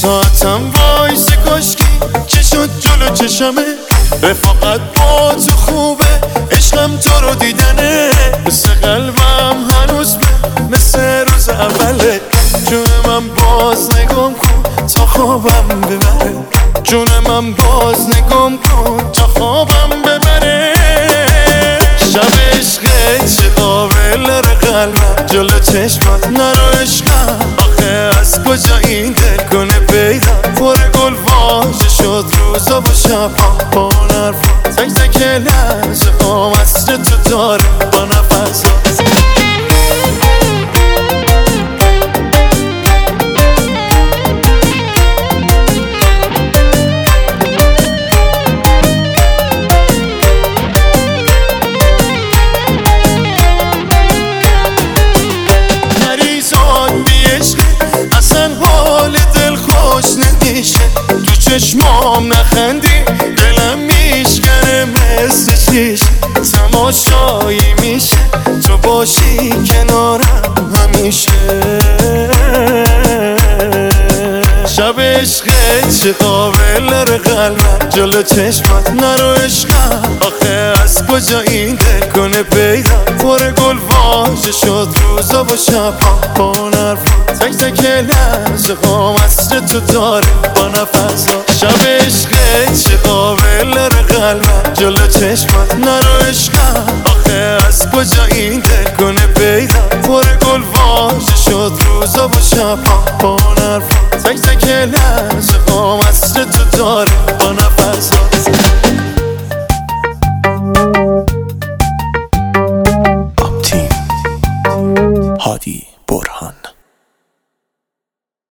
ساعتم وایسه کاشکی که شد جلو چشمه. رفاقت با تو خوبه، عشقم تو رو دیدنه. مثل قلبم هنوز مثل روز اوله. جون من باز نگم کن تا خوابم ببره. جون من باز نگم کن تا خوابم ببره. شب عشقه چه قابل داره قلبم جلو چشمات نرو عشقم. آخه از کجا این دل کنه پیدا؟ پر گل واژه شد روزا و شبها با نرفا. تک تک لحظه هم عصر تو داره با نفس. تو چشمام نخندی دلم میشکنه مثل شیشه. تماشایی میشه تو باشی کنارم همیشه. شب عشقه چه قابل داره قلبم جلو چشمات نرو عشقم. آخه از کجا این دل کنه پیدا؟ پر گل واژه شد روزا و شبها با نرفا. تک تک لحظه هم عصر تو داره با نفس. شب عشقه چه قابل داره قلبم جلو چشمات نرو عشقم. آخه از کجا این دل کنه پیدا؟ پر گل واژه شد روزا و شبها با نرفا. تک تک لحظه هم عصر تو داره با نفس. هادی برهان.